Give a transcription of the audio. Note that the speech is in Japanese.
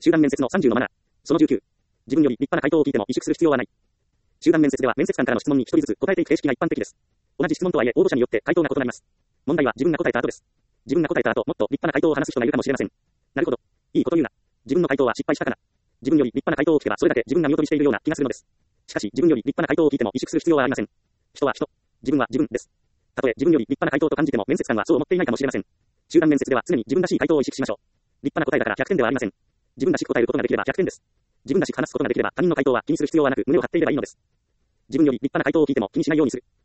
集団面接の30のマナー。その19。自分より立派な回答を聞いても萎縮する必要はない。集団面接では面接官からの質問に一人ずつ答えていく形式が一般的です。同じ質問とはいえ応募者によって回答が異なります。問題は自分が答えた後です。自分が答えた後もっと立派な回答を話す人がいるかもしれません。なるほど。いいこと言うな。自分の回答は失敗したかな。自分より立派な回答を聞けばそれだけ自分が見劣りしているような気がするのです。しかし自分より立派な回答を聞いても萎縮する必要はありません。人は人。自分は自分です。たとえ自分より立派な回答と感じても面接官はそう思っていないかもしれません。集団面接では常に自分らしい回答を意識しましょう。立派な答えだから100点ではありません。自分らしく答えることができれば100点です。自分らしく話すことができれば他人の回答は気にする必要はなく胸を張っていればいいのです。自分より立派な回答を聞いても気にしないようにする。